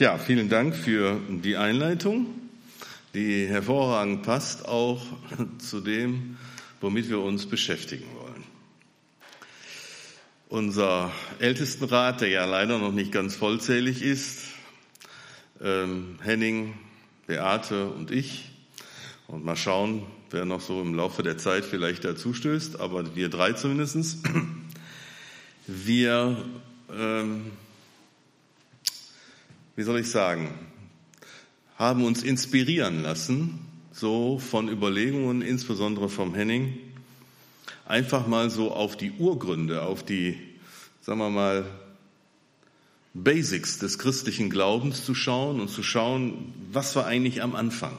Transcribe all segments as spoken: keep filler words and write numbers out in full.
Ja, vielen Dank für die Einleitung, die hervorragend passt auch zu dem, womit wir uns beschäftigen wollen. Unser Ältestenrat, der ja leider noch nicht ganz vollzählig ist, ähm, Henning, Beate und ich, und mal schauen, wer noch so im Laufe der Zeit vielleicht dazu stößt, aber wir drei zumindest. Wir, ähm, wie soll ich sagen, haben uns inspirieren lassen, so von Überlegungen, insbesondere vom Henning, einfach mal so auf die Urgründe, auf die, sagen wir mal, Basics des christlichen Glaubens zu schauen und zu schauen, was war eigentlich am Anfang.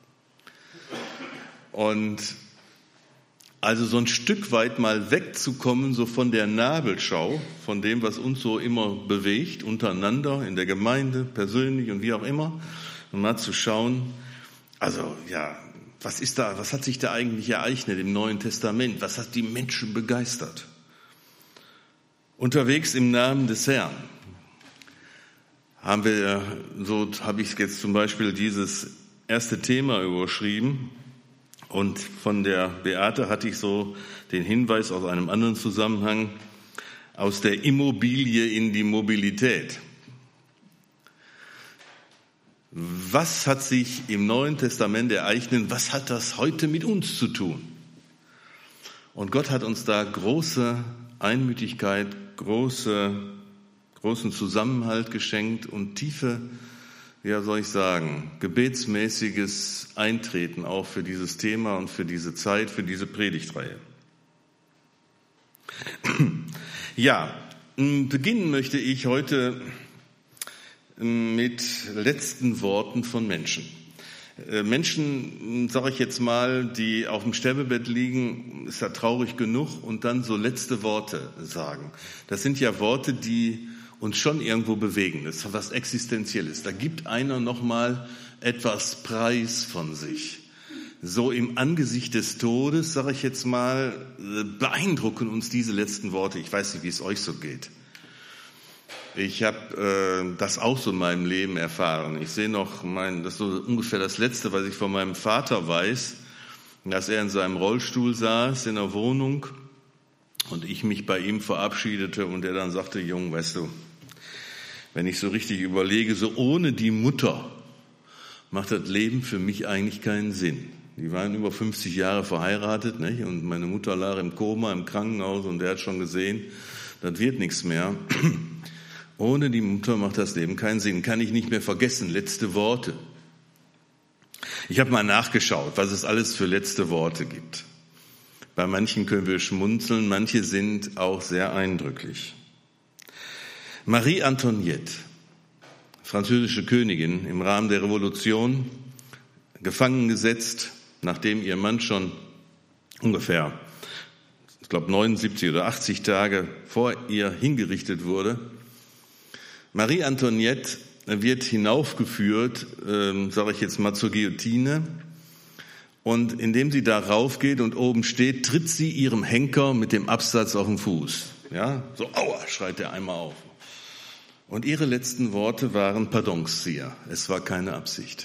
Und also so ein Stück weit mal wegzukommen, so von der Nabelschau, von dem, was uns so immer bewegt, untereinander, in der Gemeinde, persönlich und wie auch immer, und mal zu schauen, also ja, was ist da, was hat sich da eigentlich ereignet im Neuen Testament? Was hat die Menschen begeistert? Unterwegs im Namen des Herrn haben wir, so habe ich jetzt zum Beispiel dieses erste Thema überschrieben. Und von der Beate hatte ich so den Hinweis aus einem anderen Zusammenhang, aus der Immobilie in die Mobilität. Was hat sich im Neuen Testament ereignet? Was hat das heute mit uns zu tun? Und Gott hat uns da große Einmütigkeit, große, großen Zusammenhalt geschenkt und tiefe, ja, soll ich sagen, gebetsmäßiges Eintreten auch für dieses Thema und für diese Zeit, für diese Predigtreihe. Ja, beginnen möchte ich heute mit letzten Worten von Menschen. Menschen, sage ich jetzt mal, die auf dem Sterbebett liegen, ist ja traurig genug, und dann so letzte Worte sagen. Das sind ja Worte, die uns schon irgendwo bewegen. Das ist was Existenzielles. Da gibt einer noch mal etwas Preis von sich. So im Angesicht des Todes, sage ich jetzt mal, beeindrucken uns diese letzten Worte. Ich weiß nicht, wie es euch so geht. Ich habe äh, das auch so in meinem Leben erfahren. Ich sehe noch, mein, das ist so ungefähr das Letzte, was ich von meinem Vater weiß, dass er in seinem Rollstuhl saß in der Wohnung und ich mich bei ihm verabschiedete und er dann sagte: Jung, weißt du, wenn ich so richtig überlege, so ohne die Mutter macht das Leben für mich eigentlich keinen Sinn. Die waren über fünfzig Jahre verheiratet, nicht? Und meine Mutter lag im Koma, im Krankenhaus, und der hat schon gesehen, das wird nichts mehr. Ohne die Mutter macht das Leben keinen Sinn. Kann ich nicht mehr vergessen. Letzte Worte. Ich habe mal nachgeschaut, was es alles für letzte Worte gibt. Bei manchen können wir schmunzeln, manche sind auch sehr eindrücklich. Marie Antoinette, französische Königin, im Rahmen der Revolution, gefangen gesetzt, nachdem ihr Mann schon ungefähr, ich glaube, neunundsiebzig oder achtzig Tage vor ihr hingerichtet wurde. Marie Antoinette wird hinaufgeführt, äh, sage ich jetzt mal, zur Guillotine. Und indem sie da raufgeht und oben steht, tritt sie ihrem Henker mit dem Absatz auf den Fuß. Ja, so, aua, schreit er einmal auf. Und ihre letzten Worte waren: Pardon, Sire, es war keine Absicht.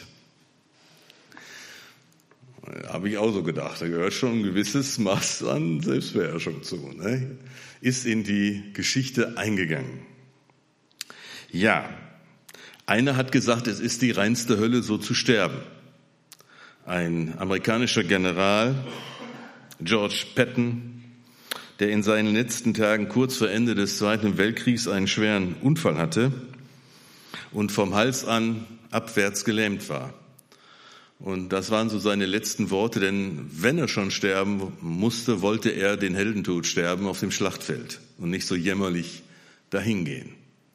Habe ich auch so gedacht, da gehört schon ein gewisses Maß an Selbstbeherrschung zu. Ne? Ist in die Geschichte eingegangen. Ja, einer hat gesagt, es ist die reinste Hölle, so zu sterben. Ein amerikanischer General, George Patton, der in seinen letzten Tagen kurz vor Ende des Zweiten Weltkriegs einen schweren Unfall hatte und vom Hals an abwärts gelähmt war. Und das waren so seine letzten Worte, denn wenn er schon sterben musste, wollte er den Heldentod sterben auf dem Schlachtfeld und nicht so jämmerlich dahingehen.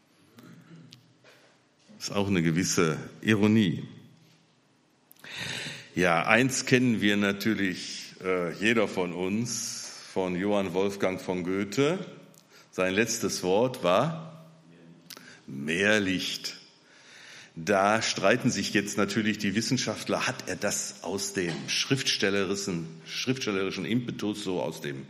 Das ist auch eine gewisse Ironie. Ja, eins kennen wir natürlich, äh, jeder von uns, von Johann Wolfgang von Goethe. Sein letztes Wort war mehr Licht. Da streiten sich jetzt natürlich die Wissenschaftler, hat er das aus dem schriftstellerischen, schriftstellerischen Impetus, so aus dem,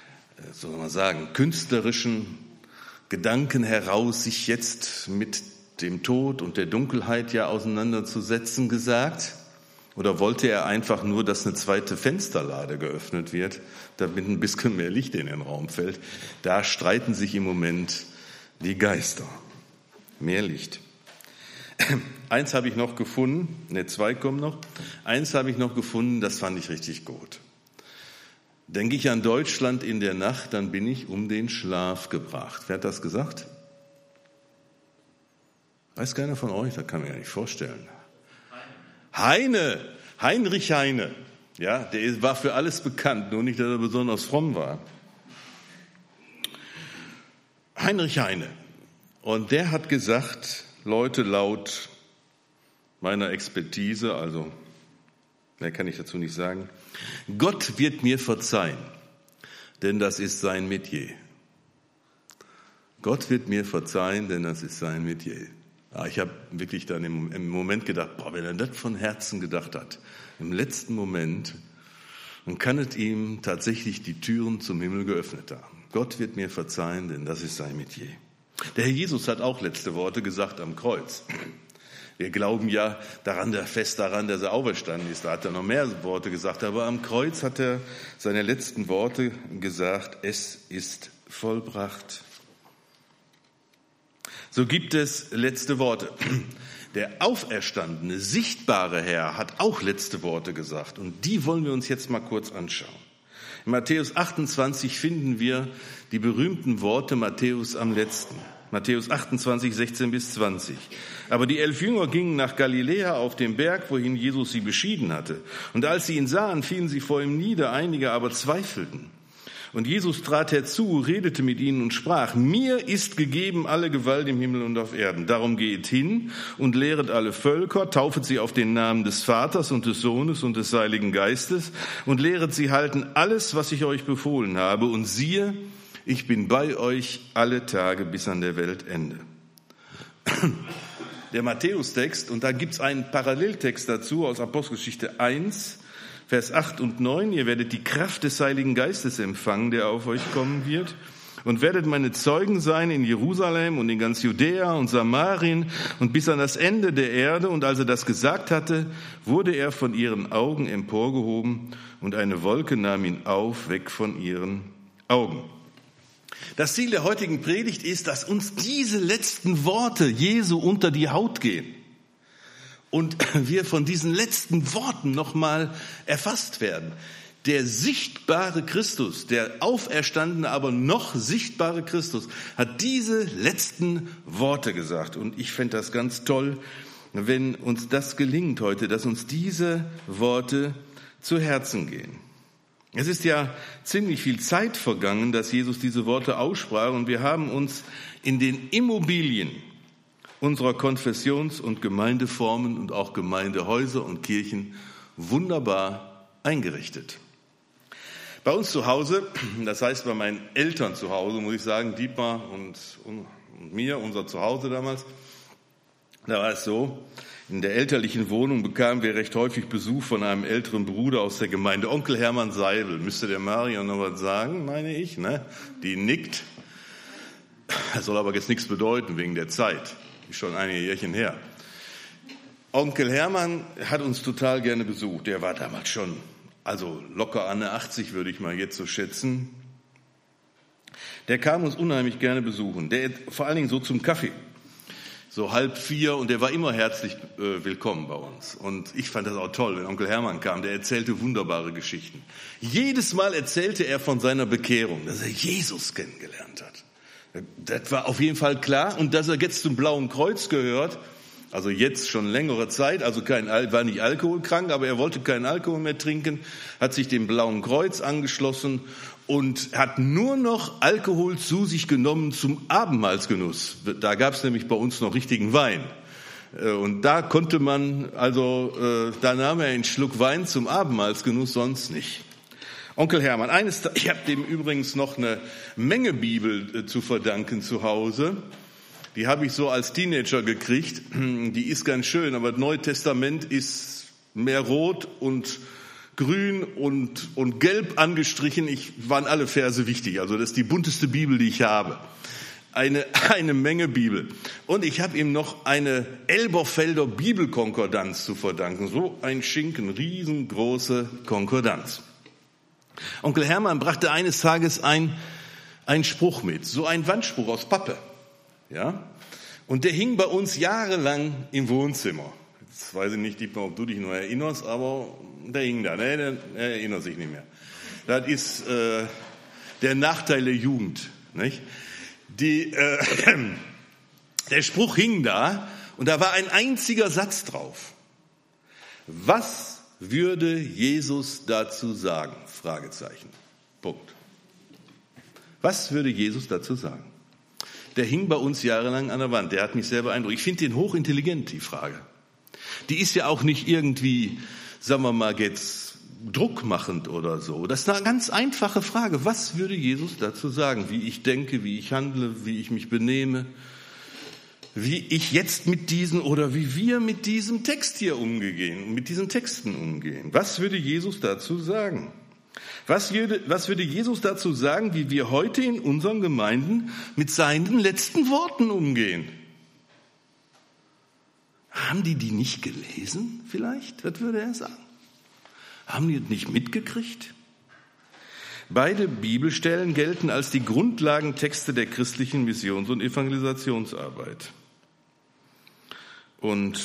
so soll man sagen, künstlerischen Gedanken heraus, sich jetzt mit dem Tod und der Dunkelheit ja auseinanderzusetzen gesagt? Oder wollte er einfach nur, dass eine zweite Fensterlade geöffnet wird, damit ein bisschen mehr Licht in den Raum fällt? Da streiten sich im Moment die Geister. Mehr Licht. Eins habe ich noch gefunden, ne, zwei kommen noch. Eins habe ich noch gefunden, das fand ich richtig gut. Denke ich an Deutschland in der Nacht, dann bin ich um den Schlaf gebracht. Wer hat das gesagt? Weiß keiner von euch? Das kann man ja nicht vorstellen. Heine, Heinrich Heine. Ja, der war für alles bekannt, nur nicht, dass er besonders fromm war. Heinrich Heine. Und der hat gesagt, Leute, laut meiner Expertise, also mehr kann ich dazu nicht sagen, Gott wird mir verzeihen, denn das ist sein Metier. Gott wird mir verzeihen, denn das ist sein Metier. Ja, ich habe wirklich dann im, im Moment gedacht, boah, wenn er das von Herzen gedacht hat, im letzten Moment, dann kann es ihm tatsächlich die Türen zum Himmel geöffnet haben. Gott wird mir verzeihen, denn das ist sein Metier. Der Herr Jesus hat auch letzte Worte gesagt am Kreuz. Wir glauben ja daran, fest daran, dass er auferstanden ist. Da hat er noch mehr Worte gesagt. Aber am Kreuz hat er seine letzten Worte gesagt, es ist vollbracht. So gibt es letzte Worte. Der auferstandene, sichtbare Herr hat auch letzte Worte gesagt. Und die wollen wir uns jetzt mal kurz anschauen. In Matthäus achtundzwanzig finden wir die berühmten Worte Matthäus am letzten. Matthäus achtundzwanzig, sechzehn bis zwanzig. Aber die elf Jünger gingen nach Galiläa auf den Berg, wohin Jesus sie beschieden hatte. Und als sie ihn sahen, fielen sie vor ihm nieder, einige aber zweifelten. Und Jesus trat herzu, redete mit ihnen und sprach, mir ist gegeben alle Gewalt im Himmel und auf Erden. Darum geht hin und lehret alle Völker, taufet sie auf den Namen des Vaters und des Sohnes und des Heiligen Geistes und lehret sie halten alles, was ich euch befohlen habe. Und siehe, ich bin bei euch alle Tage bis an der Weltende. Der Matthäus-Text, und da gibt's einen Paralleltext dazu aus Apostelgeschichte eins, Vers acht und neun, ihr werdet die Kraft des Heiligen Geistes empfangen, der auf euch kommen wird, und werdet meine Zeugen sein in Jerusalem und in ganz Judäa und Samarien und bis an das Ende der Erde. Und als er das gesagt hatte, wurde er von ihren Augen emporgehoben und eine Wolke nahm ihn auf, weg von ihren Augen. Das Ziel der heutigen Predigt ist, dass uns diese letzten Worte Jesu unter die Haut gehen. Und wir von diesen letzten Worten nochmal erfasst werden. Der sichtbare Christus, der auferstandene, aber noch sichtbare Christus, hat diese letzten Worte gesagt. Und ich fände das ganz toll, wenn uns das gelingt heute, dass uns diese Worte zu Herzen gehen. Es ist ja ziemlich viel Zeit vergangen, dass Jesus diese Worte aussprach. Und wir haben uns in den Immobilien unserer Konfessions- und Gemeindeformen und auch Gemeindehäuser und Kirchen wunderbar eingerichtet. Bei uns zu Hause, das heißt bei meinen Eltern zu Hause, muss ich sagen, Dietmar und, und mir, unser Zuhause damals, da war es so, in der elterlichen Wohnung bekamen wir recht häufig Besuch von einem älteren Bruder aus der Gemeinde, Onkel Hermann Seibel. Müsste der Marion noch was sagen, meine ich, ne? Die nickt. Das soll aber jetzt nichts bedeuten wegen der Zeit. Ist schon einige Jährchen her. Onkel Hermann hat uns total gerne besucht. Der war damals schon, also locker an der achtzig, würde ich mal jetzt so schätzen. Der kam uns unheimlich gerne besuchen. Der vor allen Dingen so zum Kaffee. So halb vier, und der war immer herzlich äh, willkommen bei uns. Und ich fand das auch toll, wenn Onkel Hermann kam. Der erzählte wunderbare Geschichten. Jedes Mal erzählte er von seiner Bekehrung, dass er Jesus kennengelernt hat. Das war auf jeden Fall klar. Und dass er jetzt zum Blauen Kreuz gehört, also jetzt schon längere Zeit, also kein, war nicht alkoholkrank, aber er wollte keinen Alkohol mehr trinken, hat sich dem Blauen Kreuz angeschlossen und hat nur noch Alkohol zu sich genommen zum Abendmahlsgenuss. Da gab es nämlich bei uns noch richtigen Wein. Und da konnte man, also da nahm er einen Schluck Wein zum Abendmahlsgenuss, sonst nicht. Onkel Hermann, eines, ich habe dem übrigens noch eine Menge Bibel zu verdanken zu Hause. Die habe ich so als Teenager gekriegt. Die ist ganz schön, aber das Neue Testament ist mehr rot und grün und, und gelb angestrichen. Ich waren alle Verse wichtig. Also das ist die bunteste Bibel, die ich habe. eine, eine Menge Bibel. Und ich habe ihm noch eine Elberfelder Bibelkonkordanz zu verdanken. So ein Schinken, riesengroße Konkordanz. Onkel Hermann brachte eines Tages ein, einen Spruch mit, so ein Wandspruch aus Pappe. Ja? Und der hing bei uns jahrelang im Wohnzimmer. Jetzt weiß ich nicht, ob du dich noch erinnerst, aber der hing da. Nee, der, der erinnert sich nicht mehr. Das ist äh, der Nachteil der Jugend. Nicht? Die, äh, der Spruch hing da und da war ein einziger Satz drauf. Was würde Jesus dazu sagen? Fragezeichen. Punkt. Was würde Jesus dazu sagen? Der hing bei uns jahrelang an der Wand. Der hat mich sehr beeindruckt. Ich finde den hochintelligent, die Frage. Die ist ja auch nicht irgendwie, sagen wir mal, jetzt druckmachend oder so. Das ist eine ganz einfache Frage. Was würde Jesus dazu sagen? Wie ich denke, wie ich handle, wie ich mich benehme, wie ich jetzt mit diesen oder wie wir mit diesem Text hier umgehen, mit diesen Texten umgehen. Was würde Jesus dazu sagen? Was würde, was würde Jesus dazu sagen, wie wir heute in unseren Gemeinden mit seinen letzten Worten umgehen? Haben die die nicht gelesen vielleicht? Was würde er sagen? Haben die das nicht mitgekriegt? Beide Bibelstellen gelten als die Grundlagentexte der christlichen Missions- und Evangelisationsarbeit und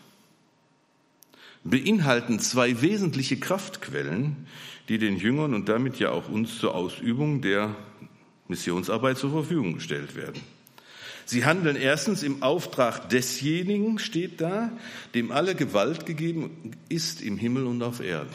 beinhalten zwei wesentliche Kraftquellen, die den Jüngern und damit ja auch uns zur Ausübung der Missionsarbeit zur Verfügung gestellt werden. Sie handeln erstens im Auftrag desjenigen, steht da, dem alle Gewalt gegeben ist im Himmel und auf Erden.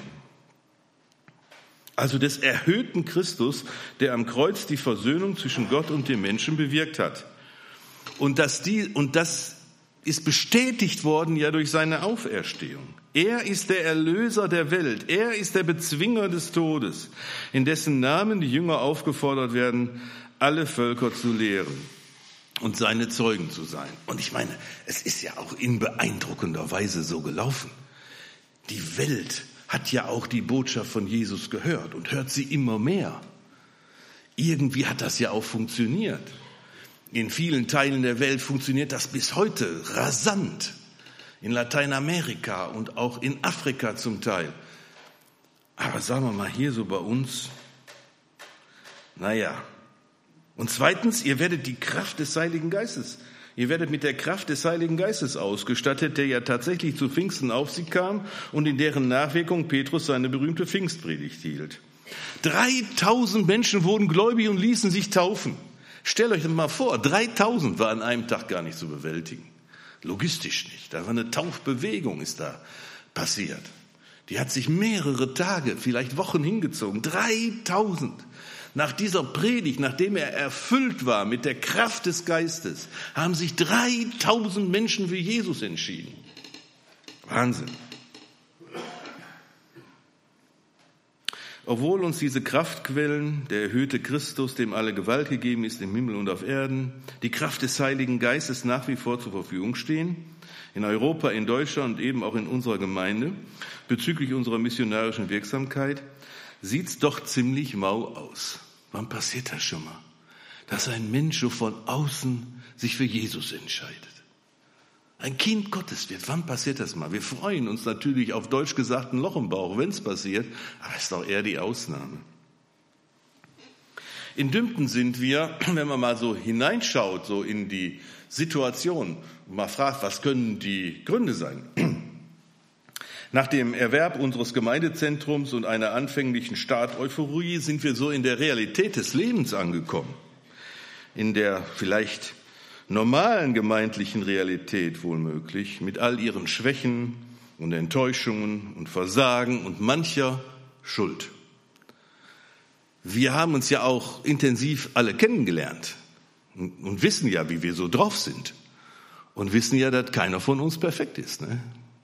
Also des erhöhten Christus, der am Kreuz die Versöhnung zwischen Gott und dem Menschen bewirkt hat. Und, dass die, und das ist bestätigt worden ja durch seine Auferstehung. Er ist der Erlöser der Welt. Er ist der Bezwinger des Todes, in dessen Namen die Jünger aufgefordert werden, alle Völker zu lehren und seine Zeugen zu sein. Und ich meine, es ist ja auch in beeindruckender Weise so gelaufen. Die Welt hat ja auch die Botschaft von Jesus gehört und hört sie immer mehr. Irgendwie hat das ja auch funktioniert. In vielen Teilen der Welt funktioniert das bis heute rasant. In Lateinamerika und auch in Afrika zum Teil. Aber sagen wir mal hier so bei uns, naja. Und zweitens, ihr werdet die Kraft des Heiligen Geistes, ihr werdet mit der Kraft des Heiligen Geistes ausgestattet, der ja tatsächlich zu Pfingsten auf sie kam und in deren Nachwirkung Petrus seine berühmte Pfingstpredigt hielt. dreitausend Menschen wurden gläubig und ließen sich taufen. Stellt euch das mal vor, dreitausend war an einem Tag gar nicht zu bewältigen. Logistisch nicht. Da war eine Taufbewegung, ist da passiert. Die hat sich mehrere Tage, vielleicht Wochen hingezogen. dreitausend. Nach dieser Predigt, nachdem er erfüllt war mit der Kraft des Geistes, haben sich dreitausend Menschen für Jesus entschieden. Wahnsinn. Obwohl uns diese Kraftquellen, der erhöhte Christus, dem alle Gewalt gegeben ist im Himmel und auf Erden, die Kraft des Heiligen Geistes nach wie vor zur Verfügung stehen, in Europa, in Deutschland und eben auch in unserer Gemeinde, bezüglich unserer missionarischen Wirksamkeit, sieht's doch ziemlich mau aus. Wann passiert das schon mal? Dass ein Mensch so von außen sich für Jesus entscheidet. Ein Kind Gottes wird. Wann passiert das mal? Wir freuen uns natürlich auf Deutsch gesagt ein Loch im Bauch, wenn es passiert, aber es ist doch eher die Ausnahme. In Dümpten sind wir, wenn man mal so hineinschaut, so in die Situation und mal fragt, was können die Gründe sein? Nach dem Erwerb unseres Gemeindezentrums und einer anfänglichen Start-Euphorie sind wir so in der Realität des Lebens angekommen. In der vielleicht normalen gemeindlichen Realität wohlmöglich, mit all ihren Schwächen und Enttäuschungen und Versagen und mancher Schuld. Wir haben uns ja auch intensiv alle kennengelernt und, und wissen ja, wie wir so drauf sind und wissen ja, dass keiner von uns perfekt ist, ne?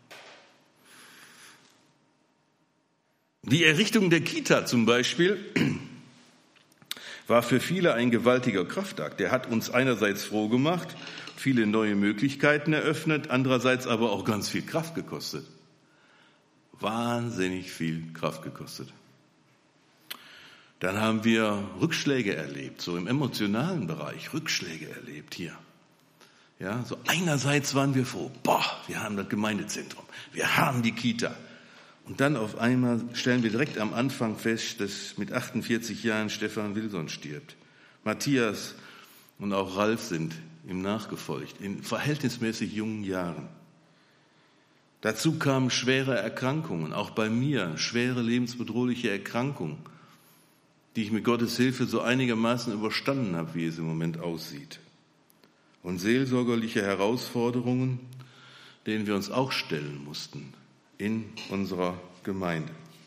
Die Errichtung der Kita zum Beispiel war für viele ein gewaltiger Kraftakt. Der hat uns einerseits froh gemacht, viele neue Möglichkeiten eröffnet, andererseits aber auch ganz viel Kraft gekostet. Wahnsinnig viel Kraft gekostet. Dann haben wir Rückschläge erlebt, so im emotionalen Bereich, Rückschläge erlebt hier. Ja, so einerseits waren wir froh, boah, wir haben das Gemeindezentrum, wir haben die Kita. Und dann auf einmal stellen wir direkt am Anfang fest, dass mit achtundvierzig Jahren Stefan Wilson stirbt. Matthias und auch Ralf sind ihm nachgefolgt, in verhältnismäßig jungen Jahren. Dazu kamen schwere Erkrankungen, auch bei mir, schwere lebensbedrohliche Erkrankungen, die ich mit Gottes Hilfe so einigermaßen überstanden habe, wie es im Moment aussieht. Und seelsorgerliche Herausforderungen, denen wir uns auch stellen mussten in unserer Gemeinde.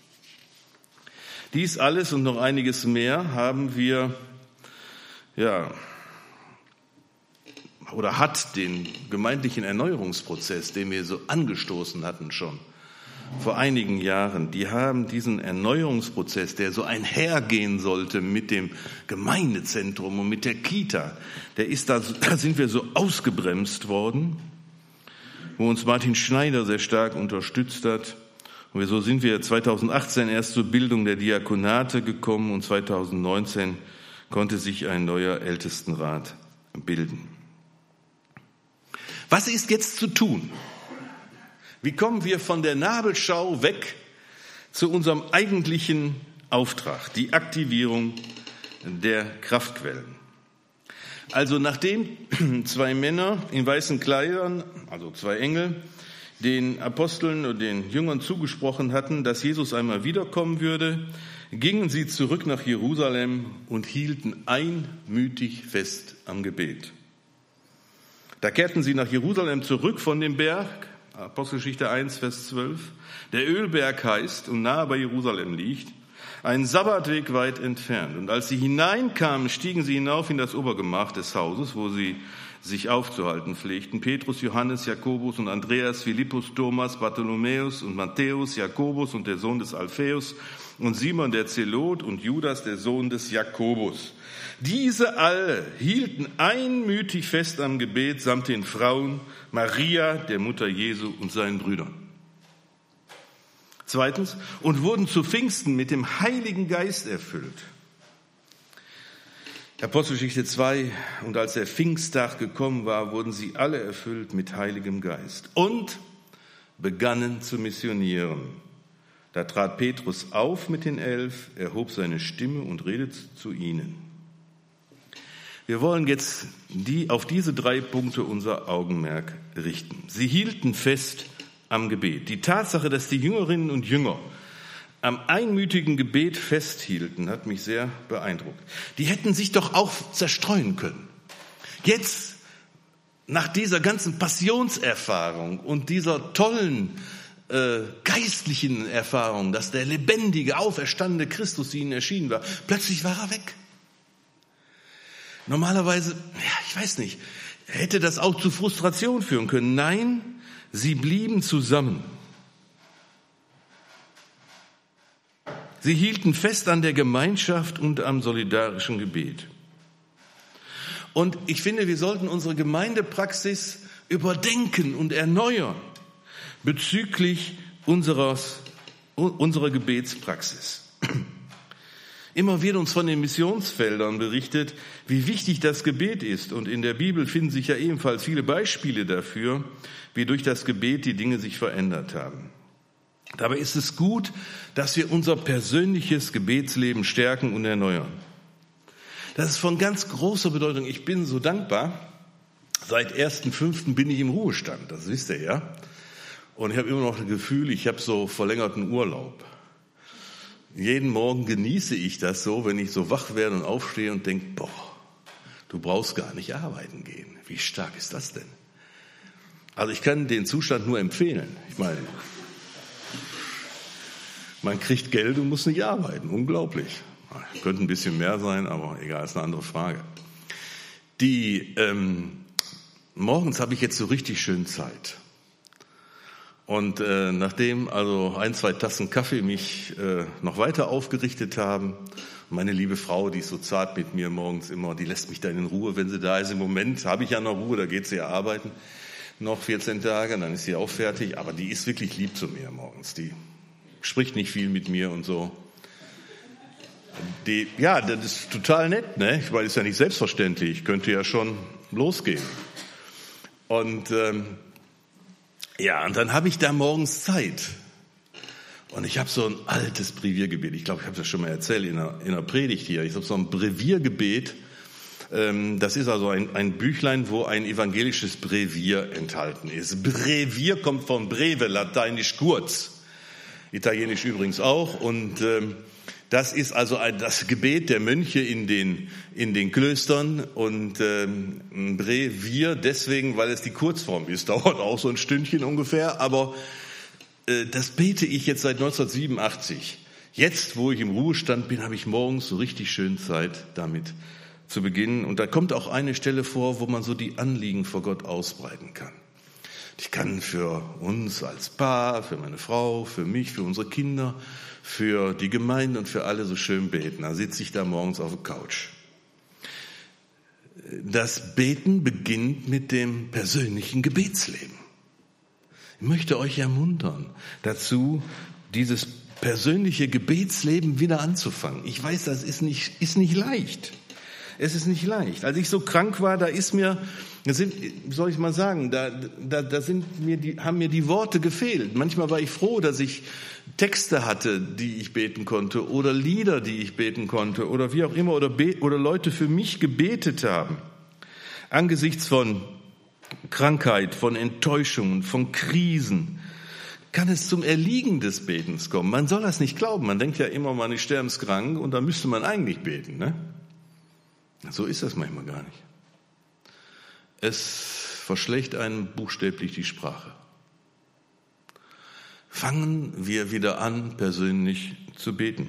Dies alles und noch einiges mehr haben wir, ja, oder hat den gemeindlichen Erneuerungsprozess, den wir so angestoßen hatten schon vor einigen Jahren, die haben diesen Erneuerungsprozess, der so einhergehen sollte mit dem Gemeindezentrum und mit der Kita, der ist da, da sind wir so ausgebremst worden, wo uns Martin Schneider sehr stark unterstützt hat. Und so sind wir zweitausendachtzehn erst zur Bildung der Diakonate gekommen und zweitausendneunzehn konnte sich ein neuer Ältestenrat bilden. Was ist jetzt zu tun? Wie kommen wir von der Nabelschau weg zu unserem eigentlichen Auftrag, die Aktivierung der Kraftquellen? Also nachdem zwei Männer in weißen Kleidern, also zwei Engel, den Aposteln und den Jüngern zugesprochen hatten, dass Jesus einmal wiederkommen würde, gingen sie zurück nach Jerusalem und hielten einmütig fest am Gebet. Da kehrten sie nach Jerusalem zurück von dem Berg, Apostelgeschichte eins, Vers zwölf, der Ölberg heißt und nahe bei Jerusalem liegt, einen Sabbatweg weit entfernt. Und als sie hineinkamen, stiegen sie hinauf in das Obergemach des Hauses, wo sie sich aufzuhalten pflegten. Petrus, Johannes, Jakobus und Andreas, Philippus, Thomas, Bartholomäus und Matthäus, Jakobus und der Sohn des Alpheus und Simon der Zelot und Judas, der Sohn des Jakobus. Diese alle hielten einmütig fest am Gebet samt den Frauen, Maria, der Mutter Jesu und seinen Brüdern. Zweitens, und wurden zu Pfingsten mit dem Heiligen Geist erfüllt. Apostelgeschichte zwei, und als der Pfingsttag gekommen war, wurden sie alle erfüllt mit Heiligem Geist und begannen zu missionieren. Da trat Petrus auf mit den Elf, erhob seine Stimme und redete zu ihnen. Wir wollen jetzt die, auf diese drei Punkte unser Augenmerk richten. Sie hielten fest am Gebet. Die Tatsache, dass die Jüngerinnen und Jünger am einmütigen Gebet festhielten, hat mich sehr beeindruckt. Die hätten sich doch auch zerstreuen können. Jetzt, nach dieser ganzen Passionserfahrung und dieser tollen äh, geistlichen Erfahrung, dass der lebendige, auferstandene Christus ihnen erschienen war, plötzlich war er weg. Normalerweise, ja, ich weiß nicht, hätte das auch zu Frustration führen können. Nein, sie blieben zusammen. Sie hielten fest an der Gemeinschaft und am solidarischen Gebet. Und ich finde, wir sollten unsere Gemeindepraxis überdenken und erneuern bezüglich unseres, unserer Gebetspraxis. Immer wird uns von den Missionsfeldern berichtet, wie wichtig das Gebet ist. Und in der Bibel finden sich ja ebenfalls viele Beispiele dafür, wie durch das Gebet die Dinge sich verändert haben. Dabei ist es gut, dass wir unser persönliches Gebetsleben stärken und erneuern. Das ist von ganz großer Bedeutung. Ich bin so dankbar. Seit ersten fünften bin ich im Ruhestand, das wisst ihr ja. Und ich habe immer noch das Gefühl, ich habe so verlängerten Urlaub. Jeden Morgen genieße ich das so, wenn ich so wach werde und aufstehe und denke, boah, du brauchst gar nicht arbeiten gehen. Wie stark ist das denn? Also ich kann den Zustand nur empfehlen. Ich meine, man kriegt Geld und muss nicht arbeiten. Unglaublich. Könnte ein bisschen mehr sein, aber egal, ist eine andere Frage. Die, ähm, morgens habe ich jetzt so richtig schön Zeit. Und äh, nachdem also ein, zwei Tassen Kaffee mich äh, noch weiter aufgerichtet haben, meine liebe Frau, die ist so zart mit mir morgens immer, die lässt mich dann in Ruhe, wenn sie da ist. Im Moment habe ich ja noch Ruhe, da geht sie ja arbeiten, noch vierzehn Tage, dann ist sie auch fertig. Aber die ist wirklich lieb zu mir morgens, die spricht nicht viel mit mir und so. Die, ja, das ist total nett, ne? Ich meine, ist ja nicht selbstverständlich. Ich könnte ja schon losgehen. Und ähm, ja, und dann habe ich da morgens Zeit. Und ich habe so ein altes Breviergebet. Ich glaube, ich habe das schon mal erzählt in einer, in einer Predigt hier. Ich habe so ein Breviergebet. Ähm, das ist also ein, ein Büchlein, wo ein evangelisches Brevier enthalten ist. Brevier kommt von Breve, lateinisch kurz. Italienisch übrigens auch. Und ähm, das ist also ein, das Gebet der Mönche in den, in den Klöstern. Und ähm, Brevier deswegen, weil es die Kurzform ist. Dauert auch so ein Stündchen ungefähr. Aber äh, das bete ich jetzt seit neunzehnhundertsiebenundachtzig. Jetzt, wo ich im Ruhestand bin, habe ich morgens so richtig schön Zeit damit zu beginnen. Und da kommt auch eine Stelle vor, wo man so die Anliegen vor Gott ausbreiten kann. Ich kann für uns als Paar, für meine Frau, für mich, für unsere Kinder, für die Gemeinde und für alle so schön beten. Da sitze ich da morgens auf der Couch. Das Beten beginnt mit dem persönlichen Gebetsleben. Ich möchte euch ermuntern, dazu dieses persönliche Gebetsleben wieder anzufangen. Ich weiß, das ist nicht, ist nicht leicht. Es ist nicht leicht. Als ich so krank war, da ist mir, sind, soll ich mal sagen, da, da, da sind mir die, haben mir die Worte gefehlt. Manchmal war ich froh, dass ich Texte hatte, die ich beten konnte, oder Lieder, die ich beten konnte, oder wie auch immer, oder, be, oder Leute für mich gebetet haben. Angesichts von Krankheit, von Enttäuschungen, von Krisen, kann es zum Erliegen des Betens kommen. Man soll das nicht glauben. Man denkt ja immer, man ist sterbenskrank und da müsste man eigentlich beten, ne? So ist das manchmal gar nicht. Es verschlägt einem buchstäblich die Sprache. Fangen wir wieder an, persönlich zu beten.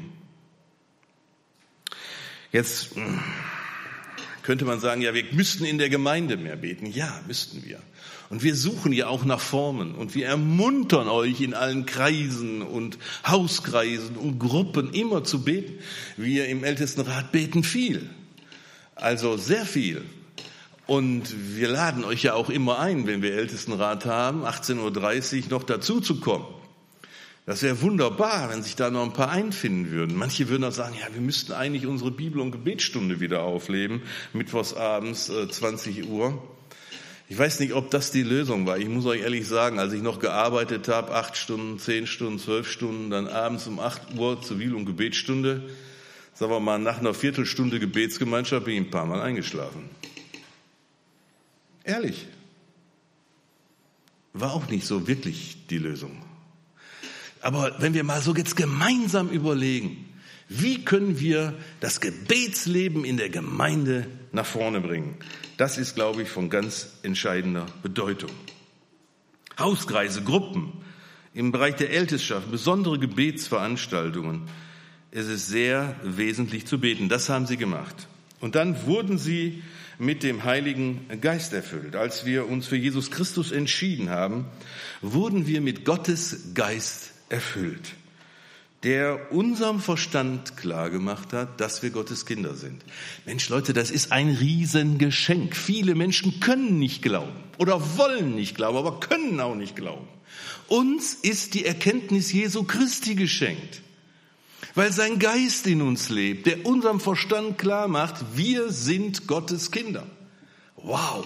Jetzt könnte man sagen, ja, wir müssten in der Gemeinde mehr beten. Ja, müssten wir. Und wir suchen ja auch nach Formen und wir ermuntern euch in allen Kreisen und Hauskreisen und Gruppen immer zu beten. Wir im Ältestenrat beten viel. Also sehr viel. Und wir laden euch ja auch immer ein, wenn wir Ältestenrat haben, achtzehn Uhr dreißig noch dazu zu kommen. Das wäre wunderbar, wenn sich da noch ein paar einfinden würden. Manche würden auch sagen, ja, wir müssten eigentlich unsere Bibel- und Gebetsstunde wieder aufleben, mittwochsabends äh, zwanzig Uhr. Ich weiß nicht, ob das die Lösung war. Ich muss euch ehrlich sagen, als ich noch gearbeitet habe, acht Stunden, zehn Stunden, zwölf Stunden, dann abends um acht Uhr Zivil- und Gebetsstunde, sagen wir mal, nach einer Viertelstunde Gebetsgemeinschaft bin ich ein paar Mal eingeschlafen. Ehrlich. War auch nicht so wirklich die Lösung. Aber wenn wir mal so jetzt gemeinsam überlegen, wie können wir das Gebetsleben in der Gemeinde nach vorne bringen? Das ist, glaube ich, von ganz entscheidender Bedeutung. Hauskreise, Gruppen im Bereich der Ältestenschaft, besondere Gebetsveranstaltungen. Es ist sehr wesentlich zu beten. Das haben sie gemacht. Und dann wurden sie mit dem Heiligen Geist erfüllt. Als wir uns für Jesus Christus entschieden haben, wurden wir mit Gottes Geist erfüllt, der unserem Verstand klargemacht hat, dass wir Gottes Kinder sind. Mensch, Leute, das ist ein Riesengeschenk. Viele Menschen können nicht glauben oder wollen nicht glauben, aber können auch nicht glauben. Uns ist die Erkenntnis Jesu Christi geschenkt, weil sein Geist in uns lebt, der unserem Verstand klar macht, wir sind Gottes Kinder. Wow!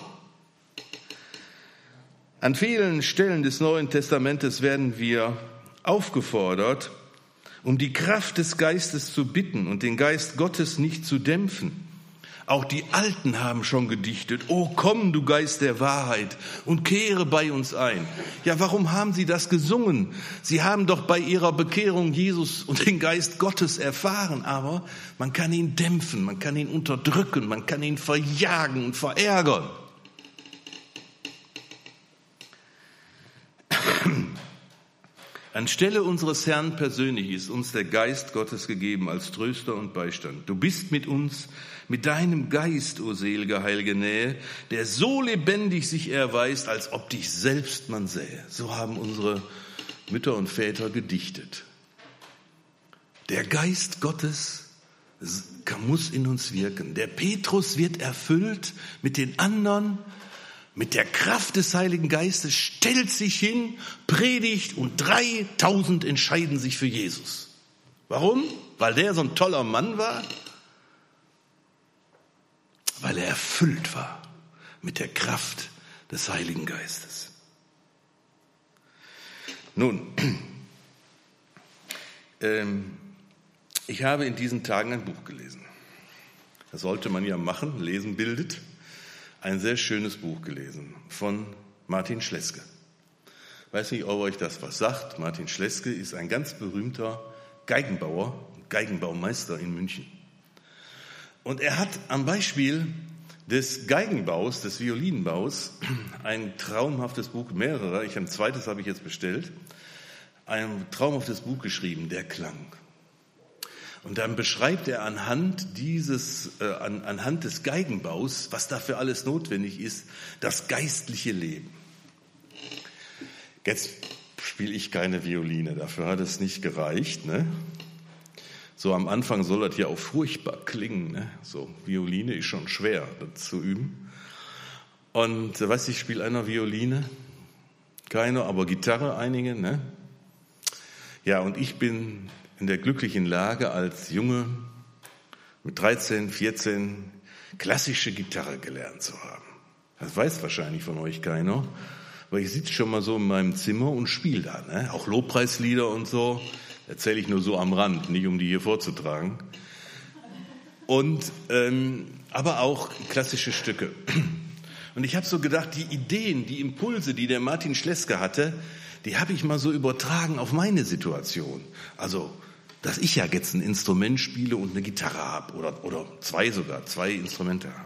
An vielen Stellen des Neuen Testamentes werden wir aufgefordert, um die Kraft des Geistes zu bitten und den Geist Gottes nicht zu dämpfen. Auch die Alten haben schon gedichtet, oh komm, du Geist der Wahrheit, und kehre bei uns ein. Ja, warum haben sie das gesungen? Sie haben doch bei ihrer Bekehrung Jesus und den Geist Gottes erfahren, aber man kann ihn dämpfen, man kann ihn unterdrücken, man kann ihn verjagen und verärgern. Anstelle unseres Herrn persönlich ist uns der Geist Gottes gegeben als Tröster und Beistand. Du bist mit uns, mit deinem Geist, o selige heilige Nähe, der so lebendig sich erweist, als ob dich selbst man sähe. So haben unsere Mütter und Väter gedichtet. Der Geist Gottes muss in uns wirken. Der Petrus wird erfüllt mit den anderen, mit der Kraft des Heiligen Geistes, stellt sich hin, predigt und dreitausend entscheiden sich für Jesus. Warum? Weil der so ein toller Mann war? Weil er erfüllt war mit der Kraft des Heiligen Geistes. Nun, ähm, ich habe in diesen Tagen ein Buch gelesen. Das sollte man ja machen, lesen bildet. Ein sehr schönes Buch gelesen von Martin Schleske. Ich weiß nicht, ob euch das was sagt. Martin Schleske ist ein ganz berühmter Geigenbauer, Geigenbaumeister in München. Und er hat am Beispiel des Geigenbaus, des Violinbaus, ein traumhaftes Buch, mehrere, ich ein zweites habe ich jetzt bestellt, ein traumhaftes Buch geschrieben, Der Klang. Und dann beschreibt er anhand dieses, äh, an, anhand des Geigenbaus, was dafür alles notwendig ist, das geistliche Leben. Jetzt spiele ich keine Violine, dafür hat es nicht gereicht, ne? So am Anfang soll das ja auch furchtbar klingen, ne? So Violine ist schon schwer, das zu üben. Und äh, weißt du, ich spiele einer Violine, keine, aber Gitarre einige, ne? Ja, und ich bin in der glücklichen Lage, als Junge mit dreizehn, vierzehn klassische Gitarre gelernt zu haben. Das weiß wahrscheinlich von euch keiner, weil ich sitze schon mal so in meinem Zimmer und spiele da, ne? Auch Lobpreislieder und so, erzähle ich nur so am Rand, nicht um die hier vorzutragen. Und ähm, aber auch klassische Stücke. Und ich habe so gedacht, die Ideen, die Impulse, die der Martin Schleske hatte, die habe ich mal so übertragen auf meine Situation. Also, dass ich ja jetzt ein Instrument spiele und eine Gitarre habe oder, oder zwei sogar, zwei Instrumente habe.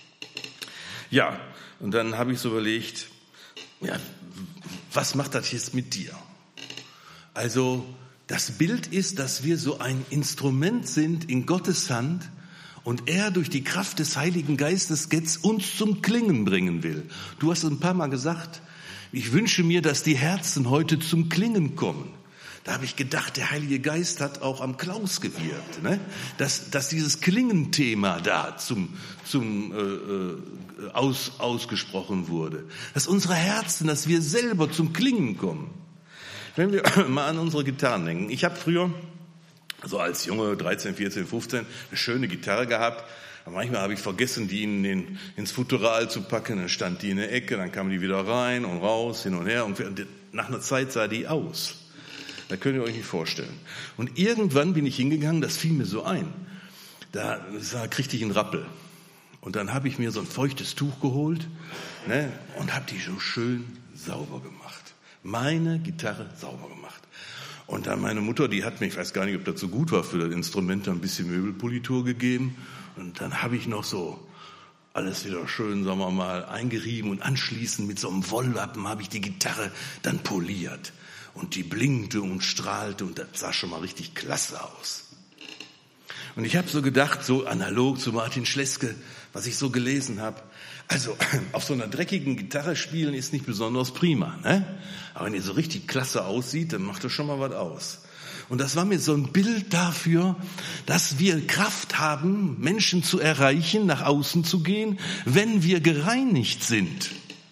Ja, und dann habe ich so überlegt, ja, was macht das jetzt mit dir? Also, das Bild ist, dass wir so ein Instrument sind in Gottes Hand und er durch die Kraft des Heiligen Geistes jetzt uns zum Klingen bringen will. Du hast es ein paar Mal gesagt, ich wünsche mir, dass die Herzen heute zum Klingen kommen. Da habe ich gedacht, der Heilige Geist hat auch am Klaus gewirkt, ne? dass, dass dieses Klingenthema da zum, zum äh, aus, ausgesprochen wurde. Dass unsere Herzen, dass wir selber zum Klingen kommen. Wenn wir mal an unsere Gitarren denken. Ich habe früher, so als Junge, dreizehn, vierzehn, fünfzehn, eine schöne Gitarre gehabt. Aber manchmal habe ich vergessen, die in den, ins Futteral zu packen. Dann stand die in der Ecke, dann kam die wieder rein und raus, hin und her. Und nach einer Zeit sah die aus. Da könnt ihr euch nicht vorstellen. Und irgendwann bin ich hingegangen, das fiel mir so ein. Da, da kriegte ich einen Rappel. Und dann habe ich mir so ein feuchtes Tuch geholt, ne, und habe die so schön sauber gemacht. Meine Gitarre sauber gemacht. Und dann meine Mutter, die hat mir, ich weiß gar nicht, ob das so gut war für das Instrument, ein bisschen Möbelpolitur gegeben. Und dann habe ich noch so alles wieder schön, sagen wir mal, eingerieben. Und anschließend mit so einem Wolllappen habe ich die Gitarre dann poliert. Und die blinkte und strahlte und das sah schon mal richtig klasse aus. Und ich habe so gedacht, so analog zu Martin Schleske, was ich so gelesen habe, also auf so einer dreckigen Gitarre spielen ist nicht besonders prima, ne? Aber wenn die so richtig klasse aussieht, dann macht das schon mal was aus. Und das war mir so ein Bild dafür, dass wir Kraft haben, Menschen zu erreichen, nach außen zu gehen, wenn wir gereinigt sind.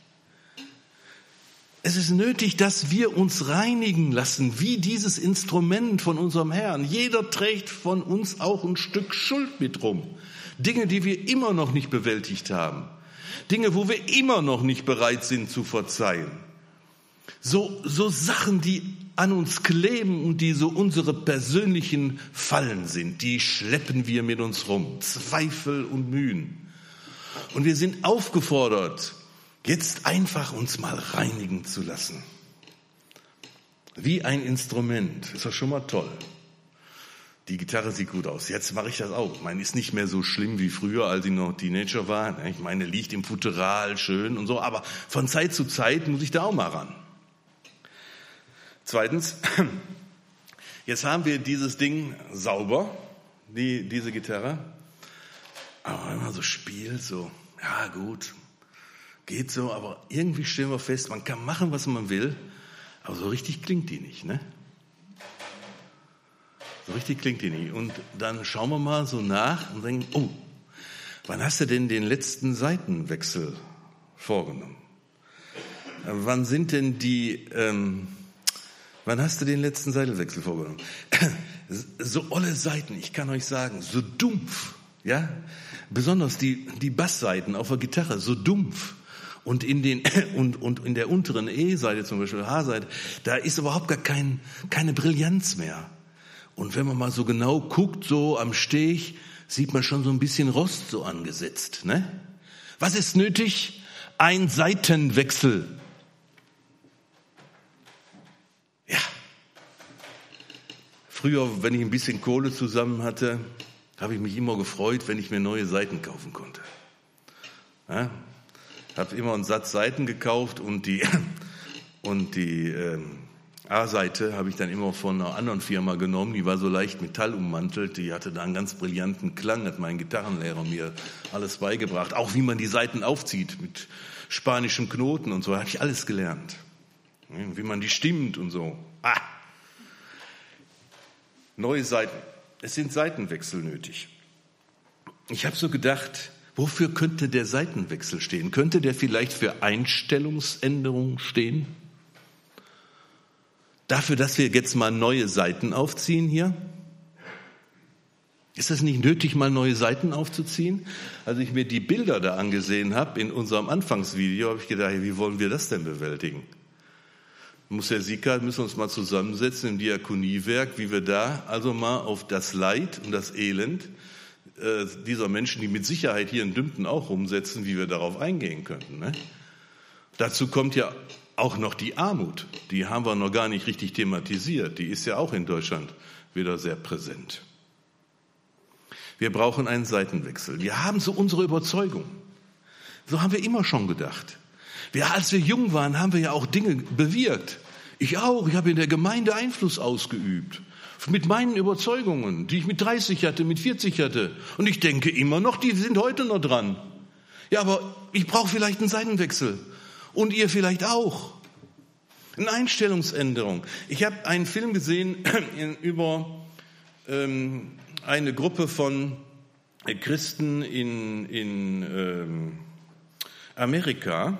Es ist nötig, dass wir uns reinigen lassen, wie dieses Instrument von unserem Herrn. Jeder trägt von uns auch ein Stück Schuld mit rum. Dinge, die wir immer noch nicht bewältigt haben. Dinge, wo wir immer noch nicht bereit sind zu verzeihen. So, so Sachen, die an uns kleben und die so unsere persönlichen Fallen sind, die schleppen wir mit uns rum. Zweifel und Mühen. Und wir sind aufgefordert, jetzt einfach uns mal reinigen zu lassen. Wie ein Instrument. Ist doch schon mal toll. Die Gitarre sieht gut aus. Jetzt mache ich das auch. Ich meine, ist nicht mehr so schlimm wie früher, als ich noch Teenager war. Ich meine, liegt im Futteral schön und so. Aber von Zeit zu Zeit muss ich da auch mal ran. Zweitens, jetzt haben wir dieses Ding sauber, die, diese Gitarre. Aber wenn man so spielt, so, ja gut, geht so, aber irgendwie stellen wir fest, man kann machen, was man will, aber so richtig klingt die nicht, ne? So richtig klingt die nicht. Und dann schauen wir mal so nach und denken, oh, wann hast du denn den letzten Saitenwechsel vorgenommen? Wann sind denn die, ähm, wann hast du den letzten Saitenwechsel vorgenommen? So olle Saiten, ich kann euch sagen, so dumpf, ja. Besonders die, die Basssaiten auf der Gitarre, so dumpf. Und in den, und, und in der unteren E-Seite, zum Beispiel H-Seite, da ist überhaupt gar kein, keine Brillanz mehr. Und wenn man mal so genau guckt, so am Steg, sieht man schon so ein bisschen Rost so angesetzt, ne? Was ist nötig? Ein Saitenwechsel. Ja. Früher, wenn ich ein bisschen Kohle zusammen hatte, habe ich mich immer gefreut, wenn ich mir neue Saiten kaufen konnte. Ja? Habe immer einen Satz Saiten gekauft und die, und die ähm, A-Seite habe ich dann immer von einer anderen Firma genommen, die war so leicht metallummantelt, die hatte da einen ganz brillanten Klang, hat mein Gitarrenlehrer mir alles beigebracht, auch wie man die Saiten aufzieht mit spanischem Knoten und so, habe ich alles gelernt, wie man die stimmt und so. Ah. Neue Saiten, es sind Saitenwechsel nötig. Ich habe so gedacht, wofür könnte der Saitenwechsel stehen? Könnte der vielleicht für Einstellungsänderungen stehen? Dafür, dass wir jetzt mal neue Saiten aufziehen hier? Ist es nicht nötig, mal neue Saiten aufzuziehen? Als ich mir die Bilder da angesehen habe in unserem Anfangsvideo, habe ich gedacht, wie wollen wir das denn bewältigen? Muss Herr Sika, müssen wir uns mal zusammensetzen im Diakoniewerk, wie wir da also mal auf das Leid und das Elend äh, dieser Menschen, die mit Sicherheit hier in Dümpten auch rumsetzen, wie wir darauf eingehen könnten. Ne? Dazu kommt ja auch noch die Armut. Die haben wir noch gar nicht richtig thematisiert. Die ist ja auch in Deutschland wieder sehr präsent. Wir brauchen einen Seitenwechsel. Wir haben so unsere Überzeugung. So haben wir immer schon gedacht. Wir, als wir jung waren, haben wir ja auch Dinge bewirkt. Ich auch. Ich habe in der Gemeinde Einfluss ausgeübt. Mit meinen Überzeugungen, die ich mit dreißig hatte, mit vierzig hatte. Und ich denke immer noch, die sind heute noch dran. Ja, aber ich brauche vielleicht einen Seitenwechsel. Und ihr vielleicht auch. Eine Einstellungsänderung. Ich habe einen Film gesehen über ähm, eine Gruppe von Christen in, in ähm, Amerika,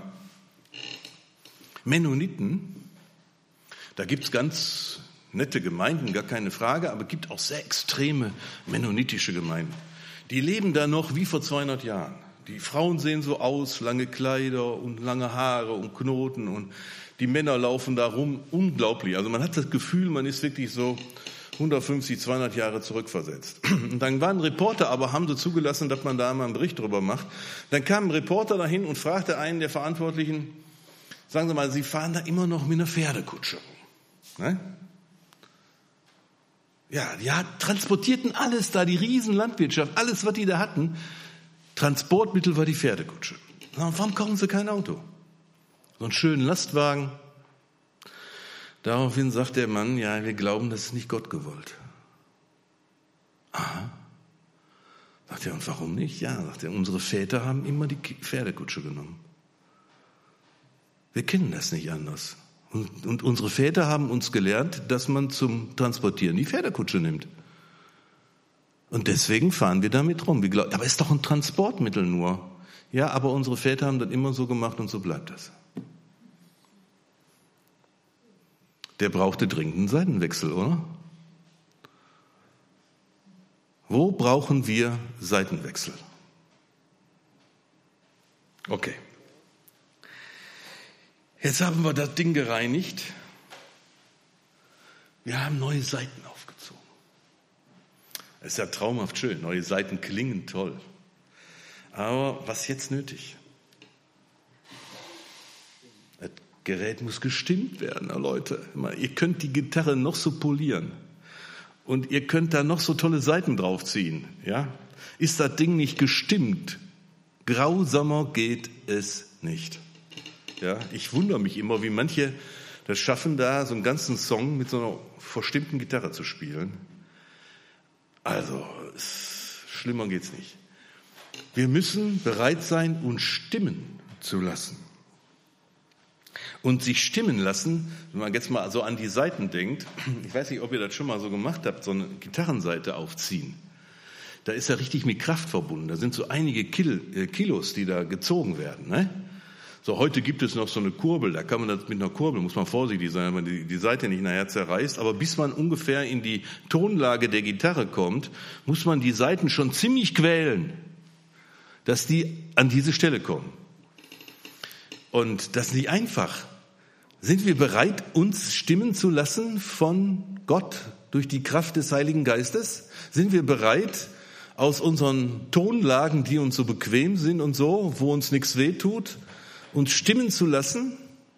Mennoniten. Da gibt es ganz nette Gemeinden, gar keine Frage, aber es gibt auch sehr extreme mennonitische Gemeinden. Die leben da noch wie vor zweihundert Jahren. Die Frauen sehen so aus, lange Kleider und lange Haare und Knoten und die Männer laufen da rum, unglaublich. Also man hat das Gefühl, man ist wirklich so hundertfünfzig, zweihundert Jahre zurückversetzt. Und dann waren Reporter, aber haben so zugelassen, dass man da mal einen Bericht drüber macht. Dann kam ein Reporter dahin und fragte einen der Verantwortlichen, sagen Sie mal, Sie fahren da immer noch mit einer Pferdekutsche rum, ne? Ja, die transportierten alles da, die Riesenlandwirtschaft, alles, was die da hatten. Transportmittel war die Pferdekutsche. Warum kaufen Sie kein Auto? So einen schönen Lastwagen. Daraufhin sagt der Mann, ja, wir glauben, das ist nicht Gott gewollt. Aha. Sagt er, und warum nicht? Ja, sagt er, unsere Väter haben immer die Pferdekutsche genommen. Wir kennen das nicht anders. Und, und unsere Väter haben uns gelernt, dass man zum Transportieren die Pferdekutsche nimmt. Und deswegen fahren wir damit rum. Wir glauben, aber es ist doch ein Transportmittel nur. Ja, aber unsere Väter haben das immer so gemacht und so bleibt das. Der brauchte dringend einen Seitenwechsel, oder? Wo brauchen wir Seitenwechsel? Okay. Jetzt haben wir das Ding gereinigt. Wir haben neue Saiten aufgezogen. Es ist ja traumhaft schön. Neue Saiten klingen toll. Aber was ist jetzt nötig? Das Gerät muss gestimmt werden, Leute. Ihr könnt die Gitarre noch so polieren. Und ihr könnt da noch so tolle Saiten draufziehen. Ja? Ist das Ding nicht gestimmt? Grausamer geht es nicht. Ja, ich wundere mich immer, wie manche das schaffen, da so einen ganzen Song mit so einer verstimmten Gitarre zu spielen. Also, schlimmer geht's nicht. Wir müssen bereit sein, uns stimmen zu lassen. Und sich stimmen lassen, wenn man jetzt mal so an die Saiten denkt, ich weiß nicht, ob ihr das schon mal so gemacht habt, so eine Gitarrensaite aufziehen. Da ist ja richtig mit Kraft verbunden. Da sind so einige Kil- äh, Kilos, die da gezogen werden, ne? So, heute gibt es noch so eine Kurbel, da kann man das mit einer Kurbel, muss man vorsichtig sein, wenn man die, die Saite nicht nachher zerreißt. Aber bis man ungefähr in die Tonlage der Gitarre kommt, muss man die Saiten schon ziemlich quälen, dass die an diese Stelle kommen. Und das ist nicht einfach. Sind wir bereit, uns stimmen zu lassen von Gott durch die Kraft des Heiligen Geistes? Sind wir bereit, aus unseren Tonlagen, die uns so bequem sind und so, wo uns nichts wehtut, uns stimmen zu lassen?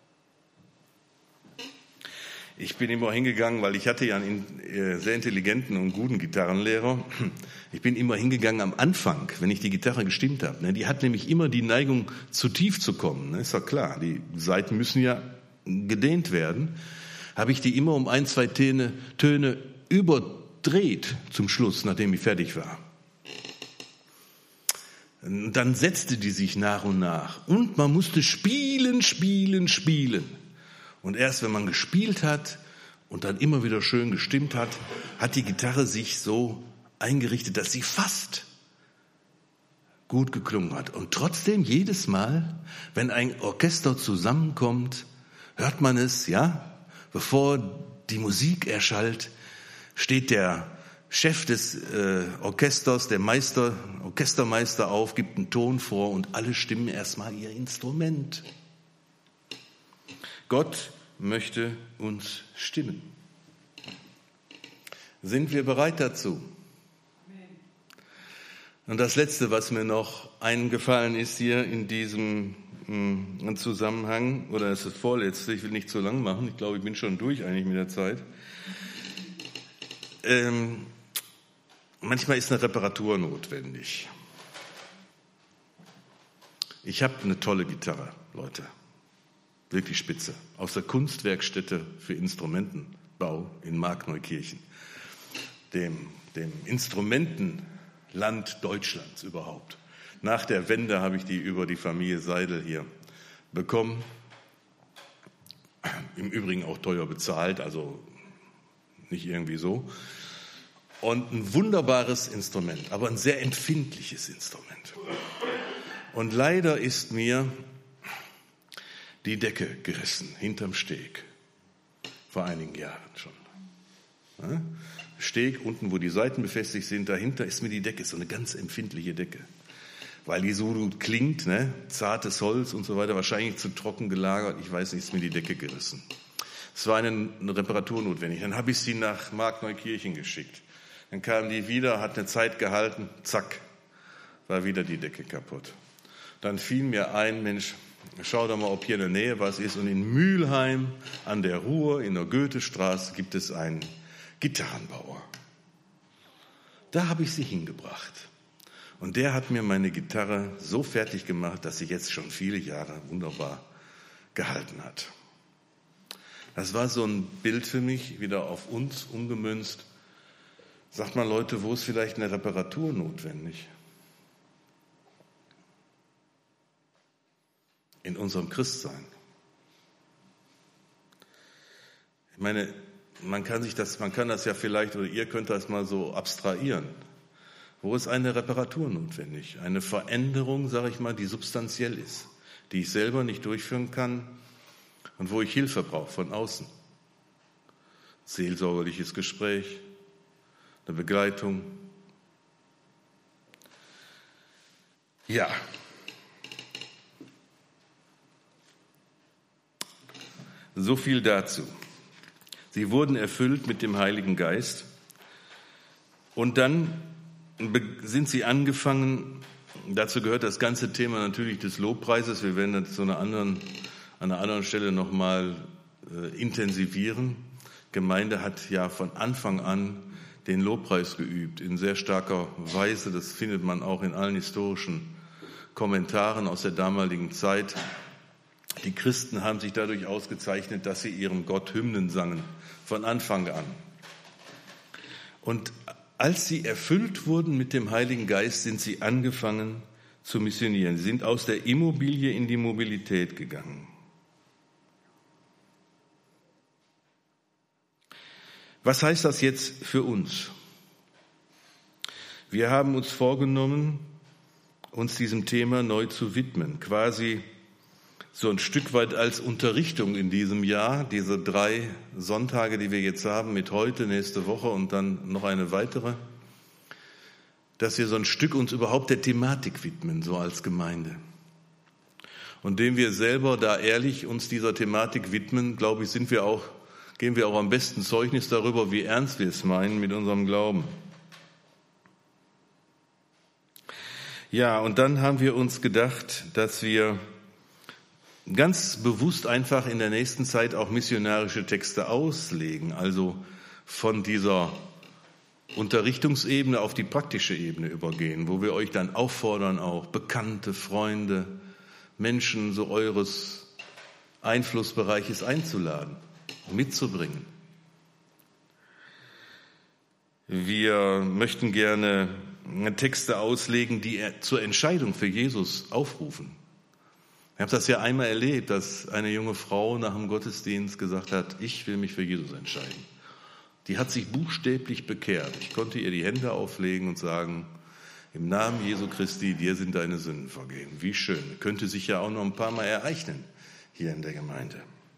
Ich bin immer hingegangen, weil ich hatte ja einen sehr intelligenten und guten Gitarrenlehrer. Ich bin immer hingegangen am Anfang, wenn ich die Gitarre gestimmt habe. Die hat nämlich immer die Neigung, zu tief zu kommen. Ist ja klar, die Saiten müssen ja gedehnt werden. Habe ich die immer um ein, zwei Töne, Töne überdreht zum Schluss, nachdem ich fertig war. Dann setzte die sich nach und nach und man musste spielen, spielen, spielen. Und erst wenn man gespielt hat und dann immer wieder schön gestimmt hat, hat die Gitarre sich so eingerichtet, dass sie fast gut geklungen hat. Und trotzdem jedes Mal, wenn ein Orchester zusammenkommt, hört man es, ja, bevor die Musik erschallt, steht der Chef des äh, Orchesters, der Meister, Orchestermeister auf, gibt einen Ton vor und alle stimmen erstmal ihr Instrument. Gott möchte uns stimmen. Sind wir bereit dazu? Und das Letzte, was mir noch eingefallen ist hier in diesem mh, Zusammenhang, oder ist das Vorletzte, ich will nicht zu lang machen, ich glaube, ich bin schon durch eigentlich mit der Zeit. Ähm, Manchmal ist eine Reparatur notwendig. Ich habe eine tolle Gitarre, Leute. Wirklich spitze. Aus der Kunstwerkstätte für Instrumentenbau in Markneukirchen. Dem, dem Instrumentenland Deutschlands überhaupt. Nach der Wende habe ich die über die Familie Seidel hier bekommen. Im Übrigen auch teuer bezahlt, also nicht irgendwie so. Und ein wunderbares Instrument, aber ein sehr empfindliches Instrument. Und leider ist mir die Decke gerissen, hinterm Steg, vor einigen Jahren schon. Ja? Steg, unten wo die Saiten befestigt sind, dahinter ist mir die Decke, so eine ganz empfindliche Decke. Weil die so gut klingt, ne? Zartes Holz und so weiter, wahrscheinlich zu trocken gelagert, ich weiß nicht, ist mir die Decke gerissen. Es war eine, eine Reparatur notwendig. Dann habe ich sie nach Markneukirchen geschickt. Dann kam die wieder, hat eine Zeit gehalten, zack, war wieder die Decke kaputt. Dann fiel mir ein, Mensch, schau doch mal, ob hier in der Nähe was ist. Und in Mülheim an der Ruhr, in der Goethestraße, gibt es einen Gitarrenbauer. Da habe ich sie hingebracht. Und der hat mir meine Gitarre so fertig gemacht, dass sie jetzt schon viele Jahre wunderbar gehalten hat. Das war so ein Bild für mich, wieder auf uns umgemünzt. Sagt mal, Leute, wo ist vielleicht eine Reparatur notwendig? In unserem Christsein. Ich meine, man kann sich das, man kann das ja vielleicht, oder ihr könnt das mal so abstrahieren. Wo ist eine Reparatur notwendig? Eine Veränderung, sage ich mal, die substanziell ist, die ich selber nicht durchführen kann und wo ich Hilfe brauche von außen. Seelsorgerliches Gespräch, eine Begleitung. Ja. So viel dazu. Sie wurden erfüllt mit dem Heiligen Geist und dann sind sie angefangen, dazu gehört das ganze Thema natürlich des Lobpreises, wir werden das zu einer anderen, an einer anderen Stelle nochmal äh, intensivieren. Die Gemeinde hat ja von Anfang an den Lobpreis geübt, in sehr starker Weise. Das findet man auch in allen historischen Kommentaren aus der damaligen Zeit. Die Christen haben sich dadurch ausgezeichnet, dass sie ihrem Gott Hymnen sangen, von Anfang an. Und als sie erfüllt wurden mit dem Heiligen Geist, sind sie angefangen zu missionieren. Sie sind aus der Immobilie in die Mobilität gegangen. Was heißt das jetzt für uns? Wir haben uns vorgenommen, uns diesem Thema neu zu widmen, quasi so ein Stück weit als Unterrichtung in diesem Jahr, diese drei Sonntage, die wir jetzt haben, mit heute, nächste Woche und dann noch eine weitere, dass wir so ein Stück uns überhaupt der Thematik widmen, so als Gemeinde. Und indem wir selber da ehrlich uns dieser Thematik widmen, glaube ich, sind wir auch, geben wir auch am besten Zeugnis darüber, wie ernst wir es meinen mit unserem Glauben. Ja, und dann haben wir uns gedacht, dass wir ganz bewusst einfach in der nächsten Zeit auch missionarische Texte auslegen, also von dieser Unterrichtungsebene auf die praktische Ebene übergehen, wo wir euch dann auffordern, auch Bekannte, Freunde, Menschen so eures Einflussbereiches einzuladen, mitzubringen. Wir möchten gerne Texte auslegen, die zur Entscheidung für Jesus aufrufen. Ich habe das ja einmal erlebt, dass eine junge Frau nach dem Gottesdienst gesagt hat, ich will mich für Jesus entscheiden. Die hat sich buchstäblich bekehrt. Ich konnte ihr die Hände auflegen und sagen, im Namen Jesu Christi, dir sind deine Sünden vergeben. Wie schön. Könnte sich ja auch noch ein paar Mal ereignen hier in der Gemeinde.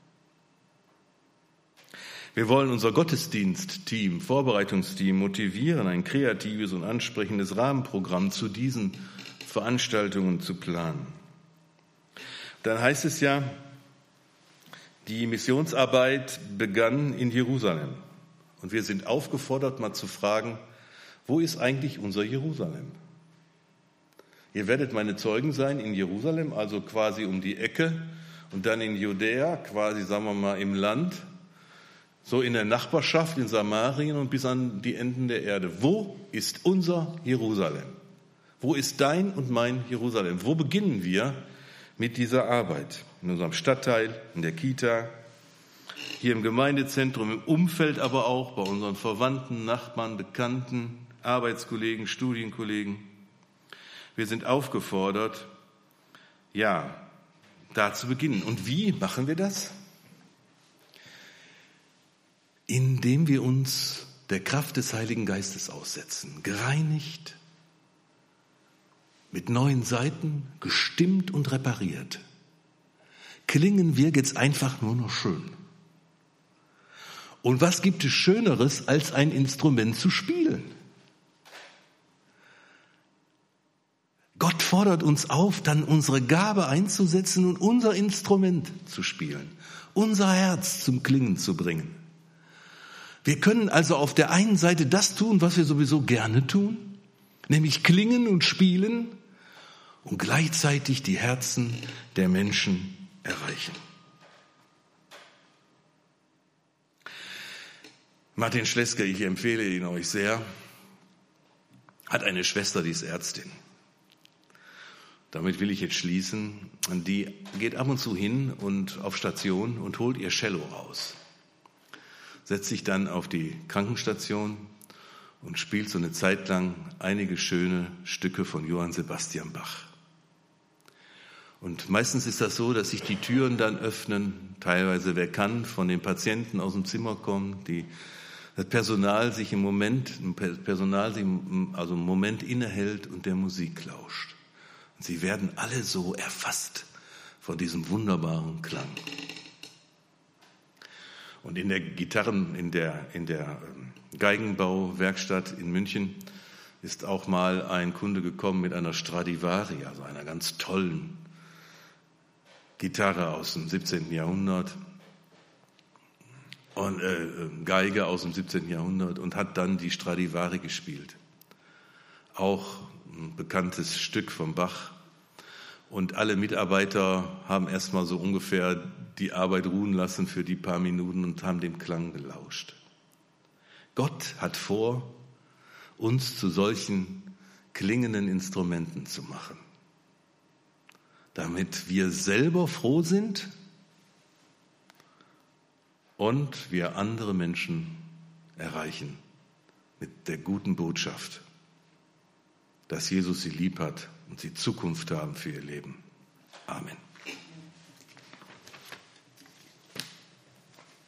Wir wollen unser Gottesdienstteam, Vorbereitungsteam motivieren, ein kreatives und ansprechendes Rahmenprogramm zu diesen Veranstaltungen zu planen. Dann heißt es ja, die Missionsarbeit begann in Jerusalem. Und wir sind aufgefordert, mal zu fragen, wo ist eigentlich unser Jerusalem? Ihr werdet meine Zeugen sein in Jerusalem, also quasi um die Ecke, und dann in Judäa, quasi, sagen wir mal, im Land, so in der Nachbarschaft, in Samarien und bis an die Enden der Erde. Wo ist unser Jerusalem? Wo ist dein und mein Jerusalem? Wo beginnen wir mit dieser Arbeit? In unserem Stadtteil, in der Kita, hier im Gemeindezentrum, im Umfeld aber auch, bei unseren Verwandten, Nachbarn, Bekannten, Arbeitskollegen, Studienkollegen. Wir sind aufgefordert, ja, da zu beginnen. Und wie machen wir das? Indem wir uns der Kraft des Heiligen Geistes aussetzen, gereinigt, mit neuen Seiten, gestimmt und repariert. Klingen wir jetzt einfach nur noch schön. Und was gibt es Schöneres, als ein Instrument zu spielen? Gott fordert uns auf, dann unsere Gabe einzusetzen und unser Instrument zu spielen, unser Herz zum Klingen zu bringen. Wir können also auf der einen Seite das tun, was wir sowieso gerne tun, nämlich klingen und spielen und gleichzeitig die Herzen der Menschen erreichen. Martin Schleske, ich empfehle ihn euch sehr, hat eine Schwester, die ist Ärztin. Damit will ich jetzt schließen. Die geht ab und zu hin und auf Station und holt ihr Cello raus. Setzt sich dann auf die Krankenstation und spielt so eine Zeit lang einige schöne Stücke von Johann Sebastian Bach. Und meistens ist das so, dass sich die Türen dann öffnen, teilweise wer kann, von den Patienten aus dem Zimmer kommen, die, das Personal sich im Moment, Personal sich also im Moment innehält und der Musik lauscht. Und sie werden alle so erfasst von diesem wunderbaren Klang. Und in der Gitarren, in der, in der Geigenbauwerkstatt in München ist auch mal ein Kunde gekommen mit einer Stradivari, also einer ganz tollen Gitarre aus dem siebzehnten Jahrhundert und äh, Geige aus dem siebzehnten Jahrhundert und hat dann die Stradivari gespielt. Auch ein bekanntes Stück von Bach. Und alle Mitarbeiter haben erstmal so ungefähr die Arbeit ruhen lassen für die paar Minuten und haben dem Klang gelauscht. Gott hat vor, uns zu solchen klingenden Instrumenten zu machen, damit wir selber froh sind und wir andere Menschen erreichen mit der guten Botschaft, dass Jesus sie lieb hat und sie Zukunft haben für ihr Leben. Amen.